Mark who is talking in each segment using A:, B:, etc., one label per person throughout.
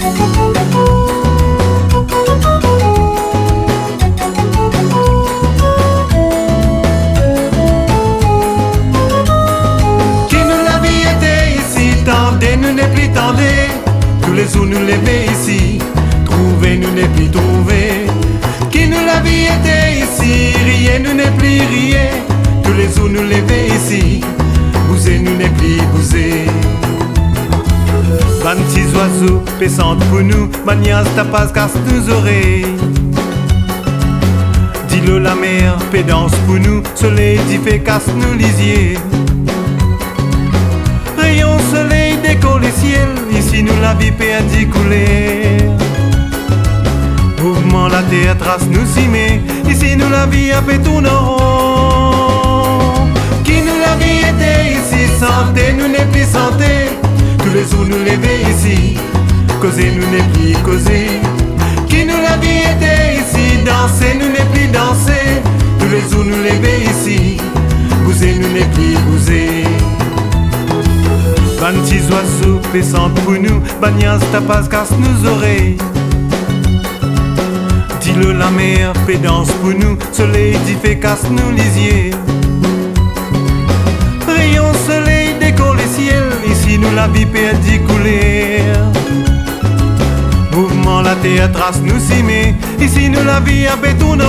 A: Nous n'est plus tendez, tous les jours nous lever ici, trouver nous n'est plus trouver. Qui nous la vie était ici, rien nous n'est plus rien, tous les jours nous lever ici, bouser nous n'est plus bouser. Van petits oiseaux pessantes pour nous, manias tapas casse nos oreilles. Dis-le la mer, pédance pour nous, soleil dit fait casse nos lisiers. Rayon soleil décolle le ciel, ici nous la vie perdue couler. Mouvement la terre trace nous s'y met, ici nous la vie a fait tourner rond. Qui nous la vie était ici, santé nous n'est plus santé, tous les jours nous lever ici, causer nous n'est plus causer. Qui nous la vie était ici, danser nous n'est plus danser, tous les jours nous lever ici, bouser nous n'est plus bouser. Van petits oiseaux pessantes pour nous, bagnas tapas casse nos oreilles. Dis-le la mer, pédance pour nous, soleil dit fait casse nos lisiers. Rayon soleil décolle le ciel, ici nous la vie perdue couler. Mouvement la terre trace nous s'y met, ici nous la vie a bétonné.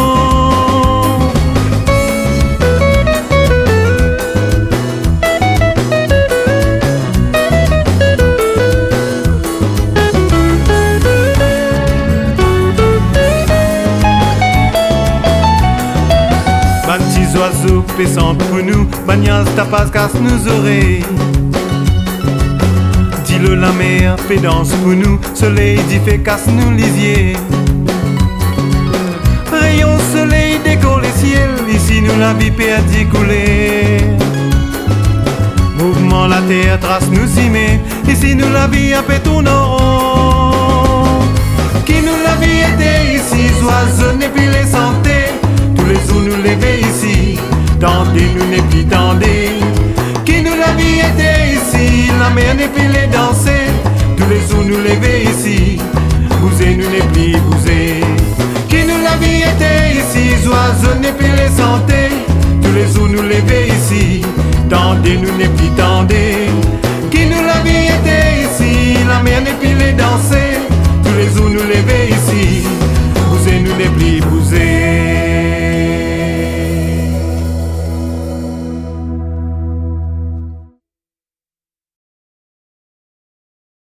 A: Oiseaux pessantes pour nous, bagnas tapas casse nos oreilles. Dis-le la mer, pédance pour nous, soleil dit fait casse nos lisiers. Rayon soleil décolle le ciel, ici nous la vie perdue couler. Mouvement la terre trace nous y met, ici nous la vie a fait tourner rond. Qui nous la vie était ici, oiseaux n'est plus les santé, tous les jours nous lever ici, tendez nous n'est plus tendez. Qui nous la vie était ici, la mer n'est plus